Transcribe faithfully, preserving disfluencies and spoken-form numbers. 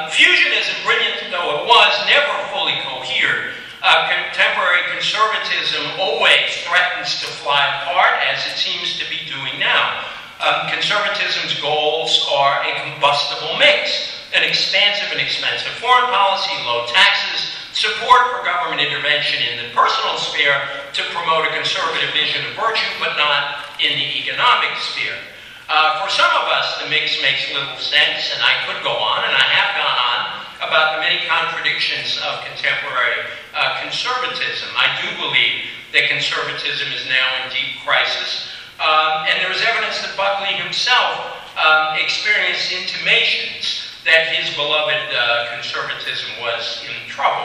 Fusionism, brilliant though it was, never fully cohered. Uh, contemporary conservatism always threatens to fly apart, as it seems to be doing now. Um, conservatism's goals are a combustible mix: an expansive and expensive foreign policy, low taxes, support for government intervention in the personal sphere to promote a conservative vision of virtue, but not in the economic sphere. Uh, for some of us, the mix makes little sense, and I could go on, and I have gone on, about the many contradictions of contemporary uh, conservatism. I do believe that conservatism is now in deep crisis, um, and there is evidence that Buckley himself um, experienced intimations that his beloved uh, conservatism was in trouble.